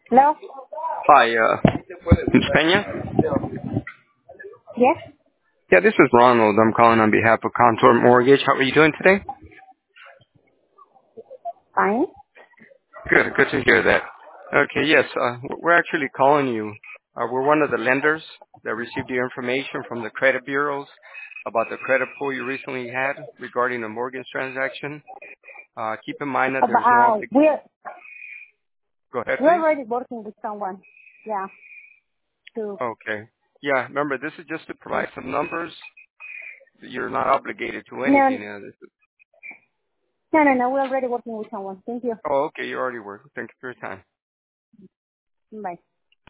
Hello? Hi, Ms. Peña? Yes? Yeah, this is Ronald. I'm calling on behalf of Contour Mortgage. How are you doing today? Fine. Good to hear that. Okay, yes, we're actually calling you. We're one of the lenders that received your information from the credit bureaus about the credit pull you recently had regarding a mortgage transaction. Keep in mind that there's no We're Go ahead, we're please. already working with someone. Yeah. To Okay. Yeah, remember, this is just to provide some numbers. You're not obligated to no anything. no. We're already working with someone. Thank you. Oh, okay, you already work. Thank you for your time. Bye.